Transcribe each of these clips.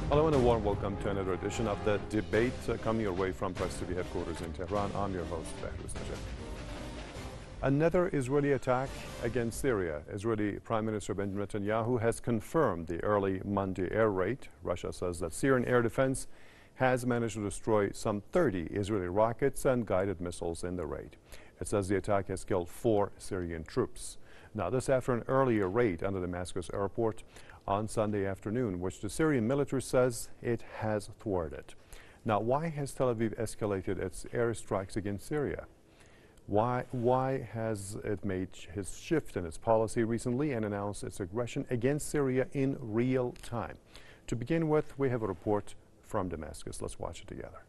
Hello and a warm welcome to another edition of The Debate coming your way from Press TV headquarters in Tehran. I'm your host, Behruz Najaf. Another Israeli attack against Syria. Israeli Prime Minister Benjamin Netanyahu has confirmed the early Monday air raid. Russia says that Syrian air defense has managed to destroy some 30 Israeli rockets and guided missiles in the raid. It says the attack has killed 4 Syrian troops. Now, this after an earlier raid under Damascus airport on Sunday afternoon, which the Syrian military says it has thwarted. Now, why has Tel Aviv escalated its airstrikes against Syria? Why has it made his shift in its policy recently and announced its aggression against Syria in real time? To begin with, we have a report from Damascus. Let's watch it together.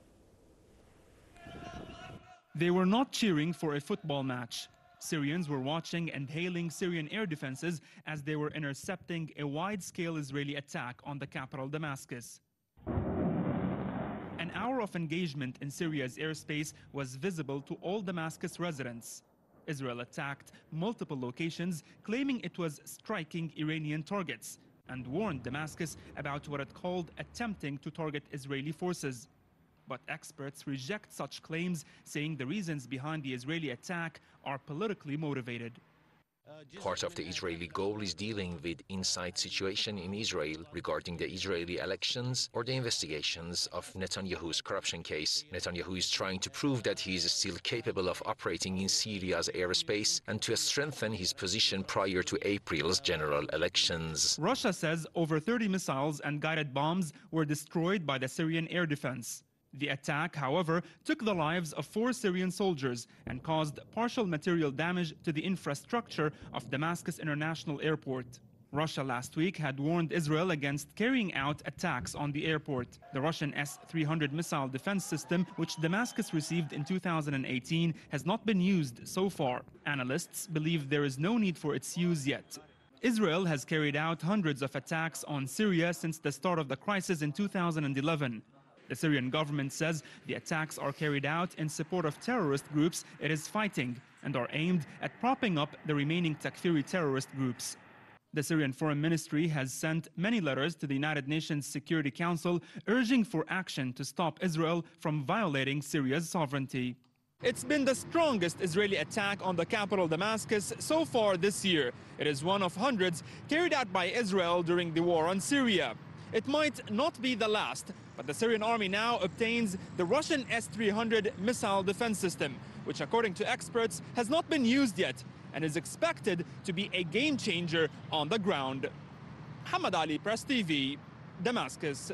They were not cheering for a football match. Syrians were watching and hailing Syrian air defenses as they were intercepting a wide-scale Israeli attack on the capital Damascus. An hour of engagement in Syria's airspace was visible to all Damascus residents. Israel attacked multiple locations, claiming it was striking Iranian targets, and warned Damascus about what it called attempting to target Israeli forces. But experts reject such claims, saying the reasons behind the Israeli attack are politically motivated. Part of the Israeli goal is dealing with inside situation in Israel regarding the Israeli elections or the investigations of Netanyahu's corruption case. Netanyahu is trying to prove that he is still capable of operating in Syria's airspace and to strengthen his position prior to April's general elections. Russia says over 30 missiles and guided bombs were destroyed by the Syrian air defense. The attack, however, took the lives of 4 Syrian soldiers and caused partial material damage to the infrastructure of Damascus International Airport. Russia last week had warned Israel against carrying out attacks on the airport. The Russian S-300 missile defense system, which Damascus received in 2018, has not been used so far. Analysts believe there is no need for its use yet. Israel has carried out hundreds of attacks on Syria since the start of the crisis in 2011. The Syrian government says the attacks are carried out in support of terrorist groups it is fighting and are aimed at propping up the remaining Takfiri terrorist groups. The Syrian Foreign Ministry has sent many letters to the United Nations Security Council urging for action to stop Israel from violating Syria's sovereignty. It's been the strongest Israeli attack on the capital Damascus so far this year. It is one of hundreds carried out by Israel during the war on Syria. It might not be the last, but the Syrian army now obtains the Russian S-300 missile defense system, which according to experts has not been used yet and is expected to be a game changer on the ground. Hamad Ali, Press TV, Damascus.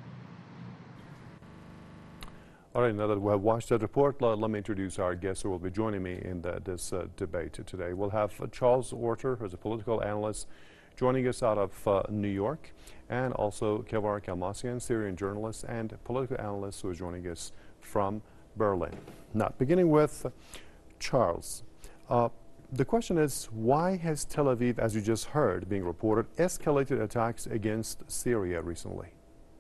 All right, now that we have watched that report, let me introduce our guests who will be joining me in this debate today. We'll have Charles Orter, who's a political analyst, joining us out of New York, and also Kevork Almassian, Syrian journalist and political analyst, who is joining us from Berlin. Now, beginning with Charles, the question is, why has Tel Aviv, as you just heard being reported, escalated attacks against Syria recently?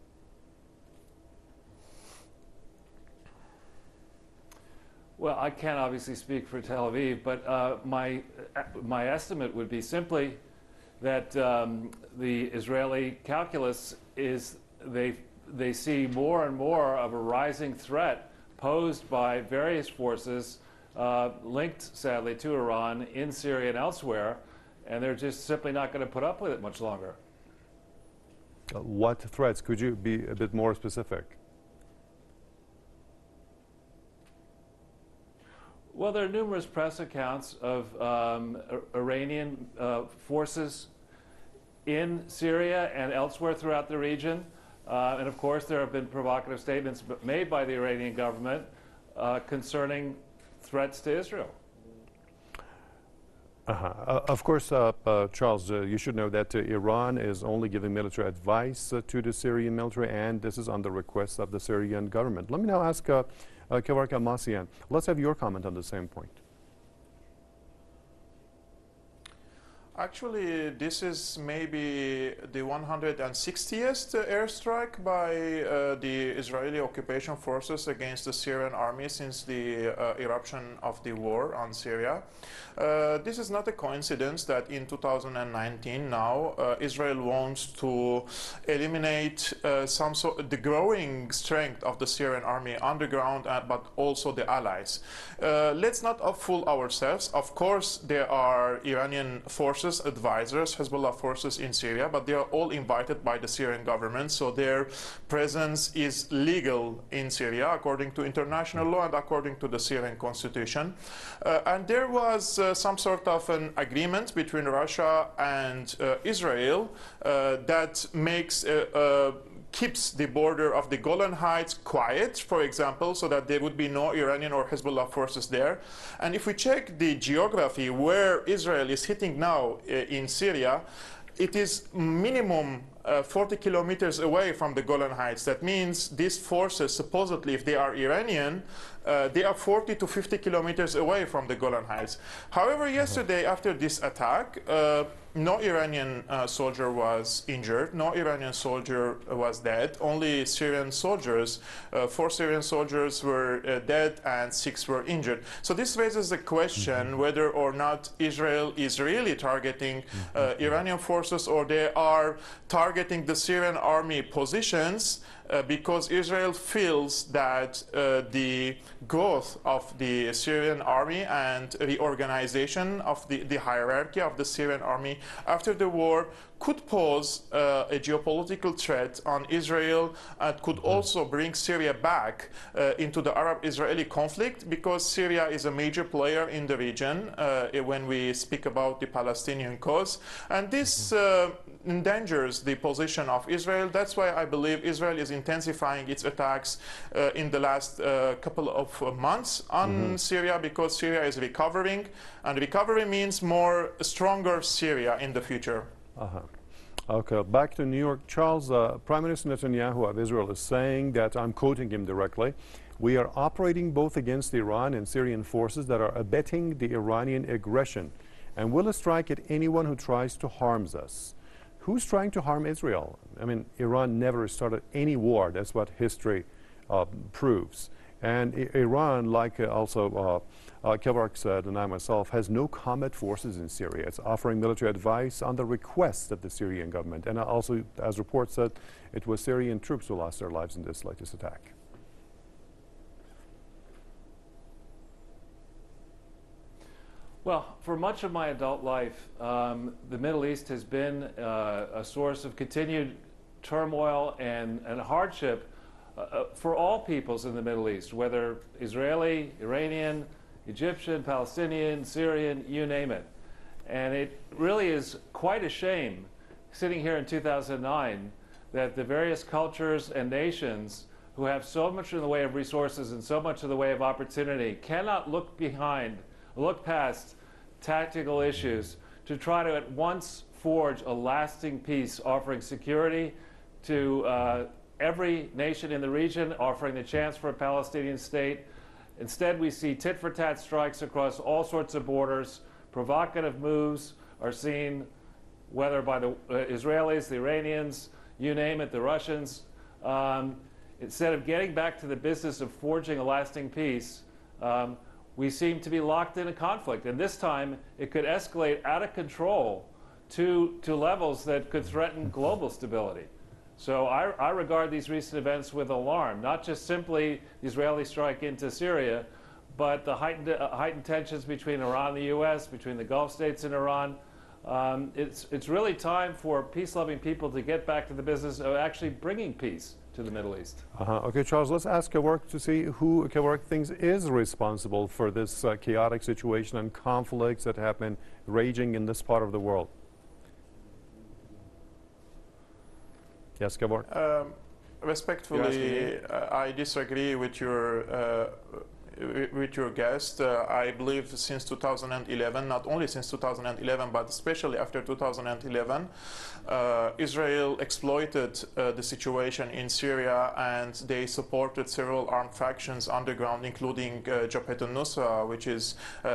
Well, I can't obviously speak for Tel Aviv, but my estimate would be simply that the Israeli calculus is they see more and more of a rising threat posed by various forces linked, sadly, to Iran in Syria and elsewhere, and they're just simply not going to put up with it much longer. What threats? Could you be a bit more specific? Well, there are numerous press accounts of Iranian forces in Syria and elsewhere throughout the region. And of course, there have been provocative statements made by the Iranian government concerning threats to Israel. Of course, Charles, you should know that Iran is only giving military advice to the Syrian military, and this is on the request of the Syrian government. Let me now ask Kevork Almassian, let's have your comment on the same point. Actually, this is maybe the 160th airstrike by the Israeli occupation forces against the Syrian army since the eruption of the war on Syria. This is not a coincidence that in 2019 now Israel wants to eliminate the growing strength of the Syrian army underground, but also the allies. Let's not fool ourselves. Of course, there are Iranian forces, advisors, Hezbollah forces in Syria, but they are all invited by the Syrian government, so their presence is legal in Syria according to international law and according to the Syrian constitution. And there was some sort of an agreement between Russia and Israel that makes keeps the border of the Golan Heights quiet, for example, so that there would be no Iranian or Hezbollah forces there. And if we check the geography where Israel is hitting now in Syria, it is minimum 40 kilometers away from the Golan Heights. That means these forces, supposedly, if they are Iranian, they are 40 to 50 kilometers away from the Golan Heights. However, yesterday, after this attack, no Iranian soldier was injured, no Iranian soldier was dead, only Syrian soldiers, 4 Syrian soldiers were dead and 6 were injured. So this raises the question whether or not Israel is really targeting Iranian forces, or they are targeting the Syrian army positions because Israel feels that the growth of the Syrian army and reorganization of the hierarchy of the Syrian army after the war could pose a geopolitical threat on Israel and could also bring Syria back into the Arab-Israeli conflict, because Syria is a major player in the region when we speak about the Palestinian cause. And this endangers the position of Israel. That's why I believe Israel is intensifying its attacks in the last couple of months on Syria, because Syria is recovering, and recovery means stronger Syria in the future. Okay, back to New York. Charles, Prime Minister Netanyahu of Israel is saying that, I'm quoting him directly, "We are operating both against Iran and Syrian forces that are abetting the Iranian aggression, and will strike at anyone who tries to harm us." Who's trying to harm Israel? I mean, Iran never started any war. That's what history proves. And Iran, like also Kevork said, and I myself, has no combat forces in Syria. It's offering military advice on the request of the Syrian government. And also, as reports said, it was Syrian troops who lost their lives in this latest attack. Well, for much of my adult life, the Middle East has been a source of continued turmoil and hardship for all peoples in the Middle East, whether Israeli, Iranian, Egyptian, Palestinian, Syrian, you name it. And it really is quite a shame, sitting here in 2009, that the various cultures and nations who have so much in the way of resources and so much in the way of opportunity cannot look past tactical issues to try to at once forge a lasting peace, offering security to every nation in the region, offering the chance for a Palestinian state. Instead, we see tit-for-tat strikes across all sorts of borders. Provocative moves are seen, whether by the Israelis, the Iranians, you name it, the Russians. Instead of getting back to the business of forging a lasting peace, we seem to be locked in a conflict. And this time, it could escalate out of control to levels that could threaten global stability. So I regard these recent events with alarm, not just simply the Israeli strike into Syria, but the heightened tensions between Iran and the U.S., between the Gulf states and Iran. It's really time for peace-loving people to get back to the business of actually bringing peace to the Middle East. Okay, Charles, let's ask Kevork to see who Kevork thinks is responsible for this chaotic situation and conflicts that have been raging in this part of the world. Yes, Kevork. Respectfully, I disagree with your with your guest. I believe since 2011, not only since 2011, but especially after 2011, Israel exploited the situation in Syria, and they supported several armed factions underground, including Jabhat al-Nusra, which is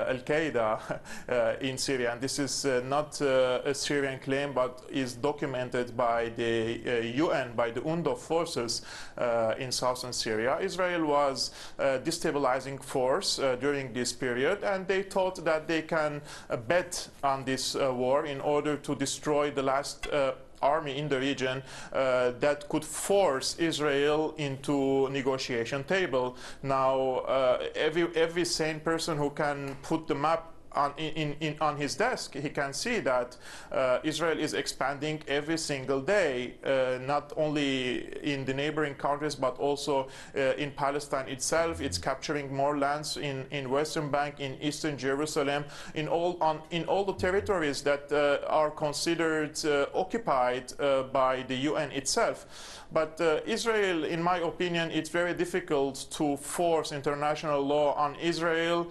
Al-Qaeda in Syria. And this is not a Syrian claim, but is documented by the UN, by the UNDOF forces in southern Syria. Israel was a destabilizing force during this period, and they thought that they can bet on this war in order to destroy the last army in the region that could force Israel into negotiation table. Now, every sane person who can put the map on his desk, he can see that Israel is expanding every single day, not only in the neighboring countries, but also in Palestine itself. It's capturing more lands in Western Bank, in Eastern Jerusalem, in all the territories that are considered occupied by the UN itself. But Israel, in my opinion, it's very difficult to force international law on Israel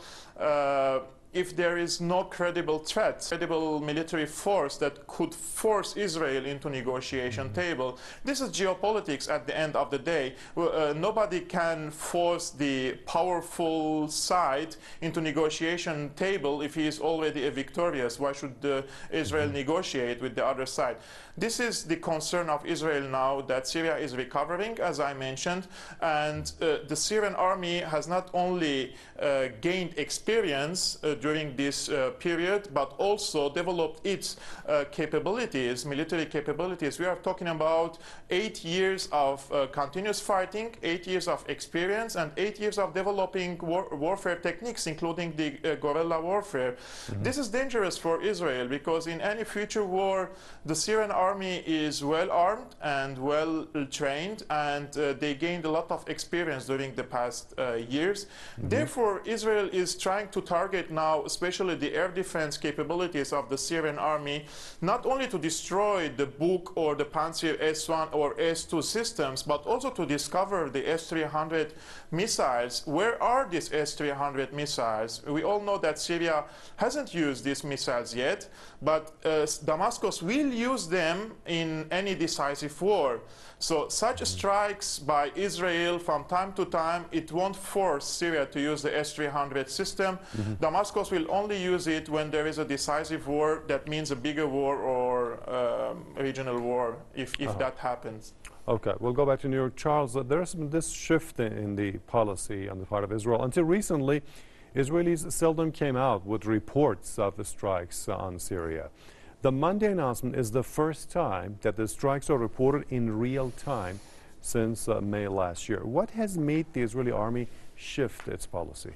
if there is no credible threat, credible military force that could force Israel into negotiation table. This is geopolitics at the end of the day. Nobody can force the powerful side into negotiation table if he is already victorious. Why should Israel negotiate with the other side? This is the concern of Israel now, that Syria is recovering, as I mentioned, and the Syrian army has not only gained experience during this period, but also developed its capabilities, military capabilities. We are talking about 8 years of continuous fighting, 8 years of experience, and 8 years of developing warfare techniques, including the guerrilla warfare. This is dangerous for Israel, because in any future war, the Syrian army is well armed and well trained, and they gained a lot of experience during the past years. Therefore, Israel is trying to target now, especially the air defense capabilities of the Syrian army, not only to destroy the Buk or the Pantsir S-1 or S-2 systems, but also to discover the S-300 missiles. Where are these S-300 missiles? We all know that Syria hasn't used these missiles yet, but Damascus will use them in any decisive war. So such strikes by Israel from time to time, it won't force Syria to use the S-300 system. Damascus will only use it when there is a decisive war. That means a bigger war or regional war, if that happens. Okay, we'll go back to New York. Charles, there's been this shift in the policy on the part of Israel. Until recently, Israelis seldom came out with reports of the strikes on Syria. The Monday announcement is the first time that the strikes are reported in real time since May last year. What has made the Israeli army shift its policy?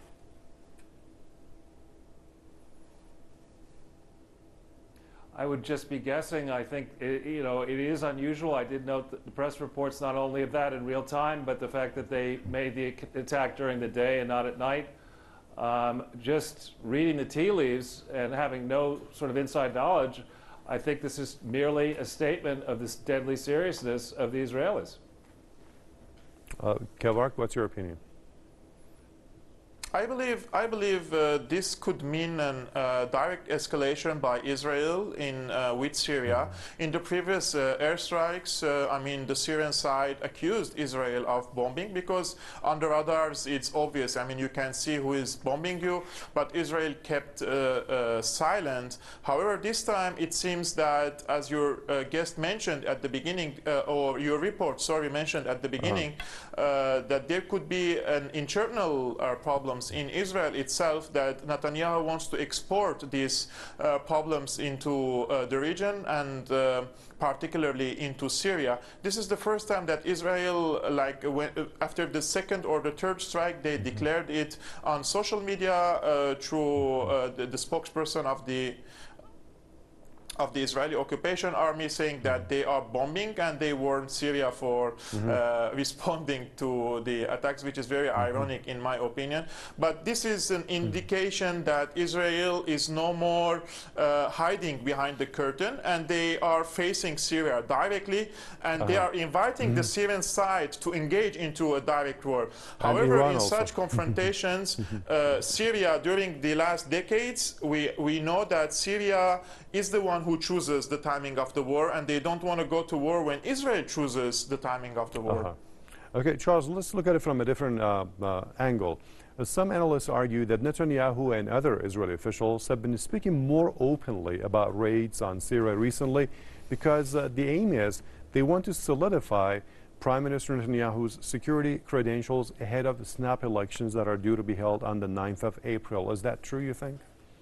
I would just be guessing. I think it is unusual. I did note that the press reports not only of that in real time, but the fact that they made the attack during the day and not at night. Just reading the tea leaves and having no sort of inside knowledge, I think this is merely a statement of this deadly seriousness of the Israelis. Kevork, what's your opinion? I believe this could mean a direct escalation by Israel with Syria. In the previous airstrikes, I mean, the Syrian side accused Israel of bombing, because on the radars it's obvious. I mean, you can see who is bombing you, but Israel kept silent. However, this time it seems that, as your guest mentioned at the beginning, or your report, sorry, mentioned at the beginning, that there could be an internal problems in Israel itself, that Netanyahu wants to export these problems into the region, and particularly into Syria. This is the first time that Israel, after the second or the third strike, they declared it on social media through the spokesperson of the of the Israeli occupation army, saying that they are bombing, and they warned Syria for responding to the attacks, which is very ironic in my opinion. But this is an indication that Israel is no more hiding behind the curtain, and they are facing Syria directly, and they are inviting the Syrian side to engage into a direct war. However, in such confrontations, Syria during the last decades, we know that Syria is the one who chooses the timing of the war, and they don't want to go to war when Israel chooses the timing of the war. Okay, Charles, let's look at it from a different angle. Some analysts argue that Netanyahu and other Israeli officials have been speaking more openly about raids on Syria recently because the aim is they want to solidify Prime Minister Netanyahu's security credentials ahead of the snap elections that are due to be held on the 9th of April. Is that true, you think?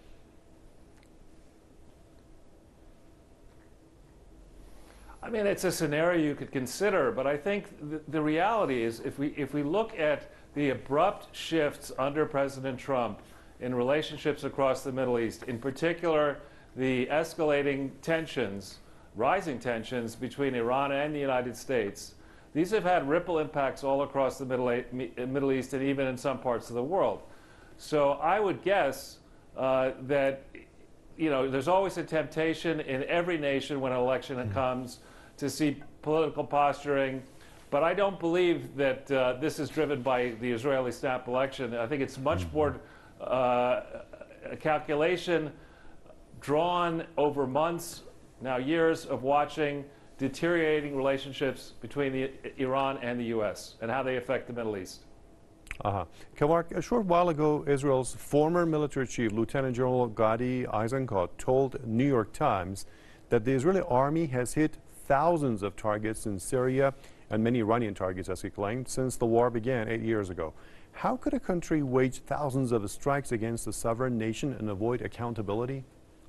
I mean, it's a scenario you could consider, but I think the reality is if we look at the abrupt shifts under President Trump in relationships across the Middle East, in particular the escalating tensions, rising tensions between Iran and the United States, these have had ripple impacts all across the Middle East and even in some parts of the world. So I would guess that there's always a temptation in every nation when an election comes to see political posturing, but I don't believe that this is driven by the Israeli snap election. I think it's much more a calculation drawn over months, now years, of watching deteriorating relationships between Iran and the U.S. and how they affect the Middle East. Kevork, a short while ago, Israel's former military chief, Lieutenant General Gadi Eisenkot, told New York Times that the Israeli army has hit thousands of targets in Syria and many Iranian targets, as he claimed, since the war began 8 years ago. How could a country wage thousands of strikes against a sovereign nation and avoid accountability?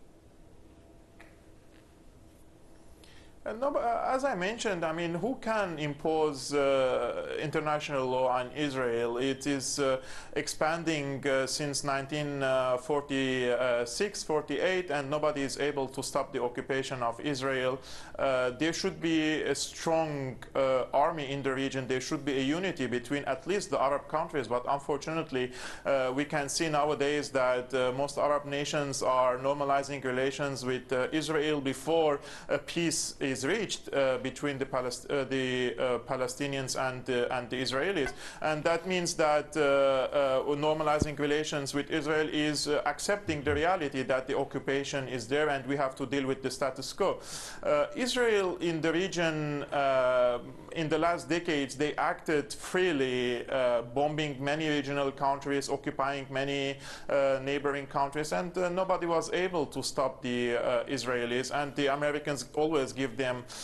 No, as I mentioned, I mean, who can impose international law on Israel? It is expanding since 1946, 48, and nobody is able to stop the occupation of Israel. There should be a strong army in the region. There should be a unity between at least the Arab countries. But unfortunately, we can see nowadays that most Arab nations are normalizing relations with Israel before a peace is reached between the Palestinians and the Israelis, and that means that normalizing relations with Israel is accepting the reality that the occupation is there, and we have to deal with the status quo. Israel in the region in the last decades, they acted freely, bombing many regional countries, occupying many neighboring countries, and nobody was able to stop the Israelis, and the Americans always give them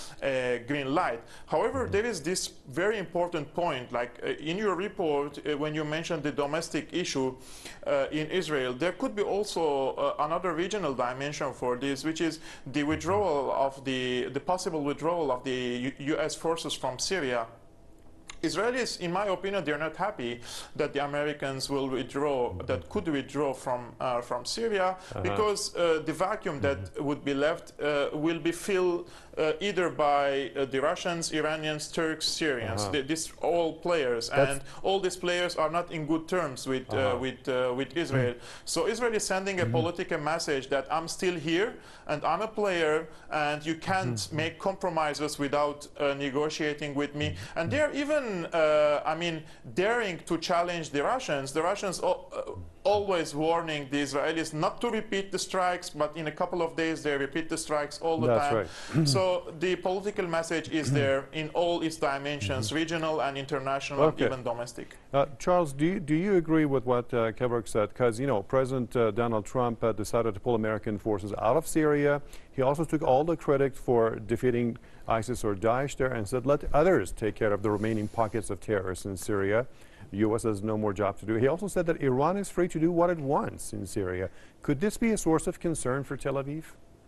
a green light. However, there is this very important point, like in your report, when you mentioned the domestic issue in Israel, there could be also another regional dimension for this, which is the withdrawal of the possible withdrawal of the U.S. forces from Syria. Israelis, in my opinion, they're not happy that the Americans will withdraw, that could withdraw from Syria, because the vacuum that would be left will be filled either by the Russians, Iranians, Turks, Syrians. These all players, and all these players are not in good terms with Israel. So Israel is sending a political message that I'm still here and I'm a player, and you can't make compromises without negotiating with me. And they're even, I mean, daring to challenge the Russians. The Russians always warning the Israelis not to repeat the strikes, but in a couple of days they repeat the strikes all the time. Right. So the political message is there in all its dimensions, regional and international, and even domestic. Charles, do you agree with what Kevork said? Because, you know, President Donald Trump decided to pull American forces out of Syria. He also took all the credit for defeating ISIS or Daesh there and said, let others take care of the remaining pockets of terrorists in Syria. The U.S. has no more job to do. He also said that Iran is free to do what it wants in Syria. Could this be a source of concern for Tel Aviv?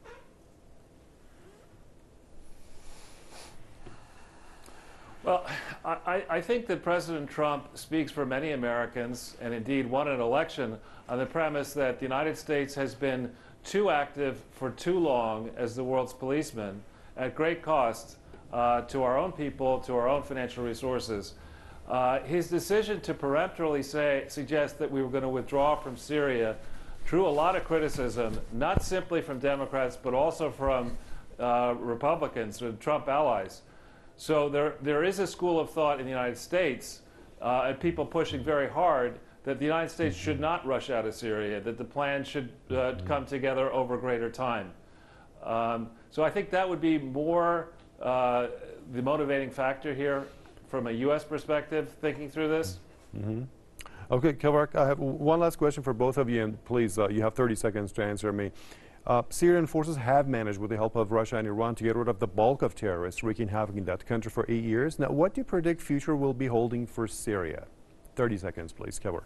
Well, I think that President Trump speaks for many Americans, and indeed won an election on the premise that the United States has been too active for too long as the world's policeman at great cost to our own people, to our own financial resources. His decision to peremptorily suggest that we were going to withdraw from Syria drew a lot of criticism, not simply from Democrats, but also from Republicans, or Trump allies. So there is a school of thought in the United States, and people pushing very hard, that the United States should not rush out of Syria, that the plan should come together over greater time. So I think that would be more the motivating factor here from a U.S. perspective, thinking through this. Okay, Kelvark, I have one last question for both of you, and please, you have 30 seconds to answer me. Syrian forces have managed, with the help of Russia and Iran, to get rid of the bulk of terrorists wreaking havoc in that country for 8 years. Now, what do you predict future will be holding for Syria? 30 seconds, please, Kelvark.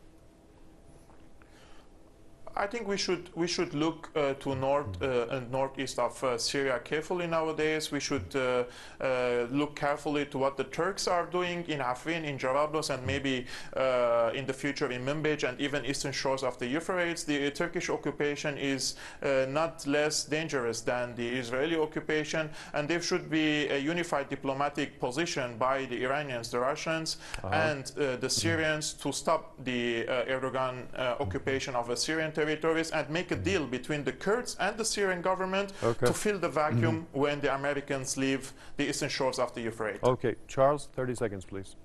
I think we should look to north and northeast of Syria carefully nowadays. We should look carefully to what the Turks are doing in Afrin, in Jarablus, and maybe in the future in Manbij and even eastern shores of the Euphrates. The Turkish occupation is not less dangerous than the Israeli occupation, and there should be a unified diplomatic position by the Iranians, the Russians, and the Syrians to stop the Erdogan occupation of a Syrian territories, and make a deal between the Kurds and the Syrian government to fill the vacuum when the Americans leave the eastern shores of the Euphrates. Okay, Charles, 30 seconds, please.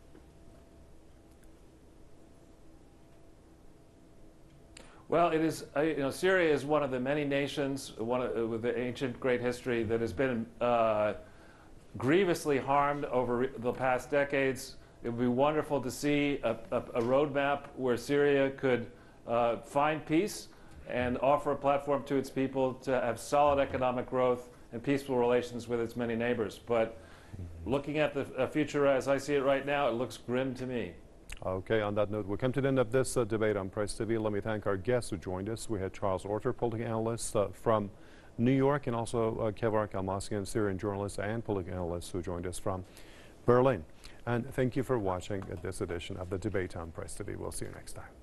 Well, it is, Syria is one of the many nations, with the ancient great history, that has been grievously harmed over the past decades. It would be wonderful to see a roadmap where Syria could find peace and offer a platform to its people to have solid economic growth and peaceful relations with its many neighbors. But looking at the future as I see it right now, it looks grim to me. Okay, on that note, we come to the end of this debate on Press TV. Let me thank our guests who joined us. We had Charles Orter, political analyst from New York, and also Kelvark Almassian, Syrian journalist and political analyst, who joined us from Berlin. And thank you for watching this edition of the debate on Press TV. We'll see you next time.